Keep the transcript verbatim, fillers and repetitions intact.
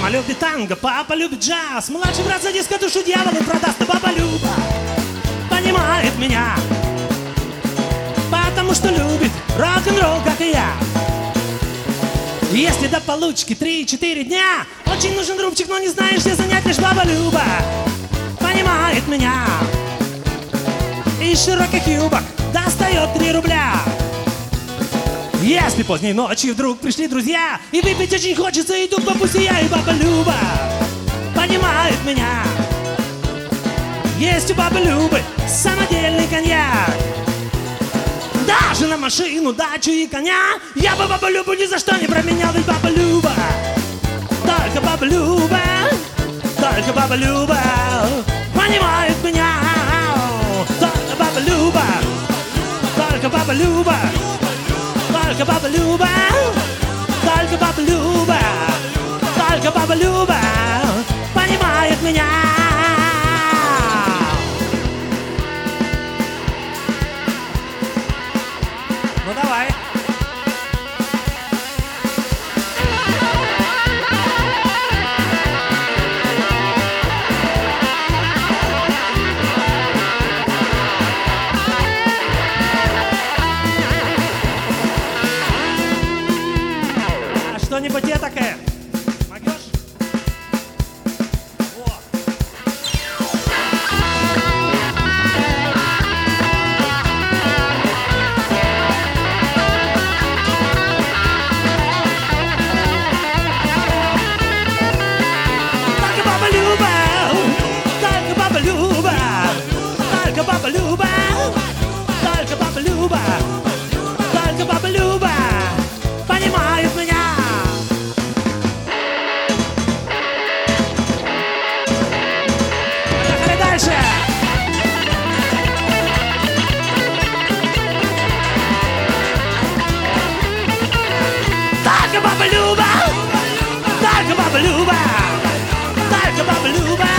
Мама любит танго, папа любит джаз. Младший брат за диско душу дьяволу продаст. А баба Люба понимает меня, потому что любит рок-н-ролл, как и я. Если до получки три-четыре дня, очень нужен рубчик, но не знаешь, где занять. Лишь баба Люба понимает меня, из широких юбок достает три рубля. Если поздней ночью вдруг пришли друзья и выпить очень хочется, иду по пути я, и баба Люба понимает меня. Есть у бабы Любы самодельный коньяк. Даже на машину, дачу и коня я бы бабу Любу ни за что не променял. Ведь баба Люба, только баба Люба, только баба Люба понимает меня. Только баба Люба, только баба Люба, только баба Люба, только баба Люба, только баба Люба понимает меня. Ну давай. А что-нибудь я такая? Могешь? Вот. Только баба Люба, только баба Люба, только баба Люба понимает меня. Поехали дальше. Только баба Люба, только баба Люба, только баба Люба.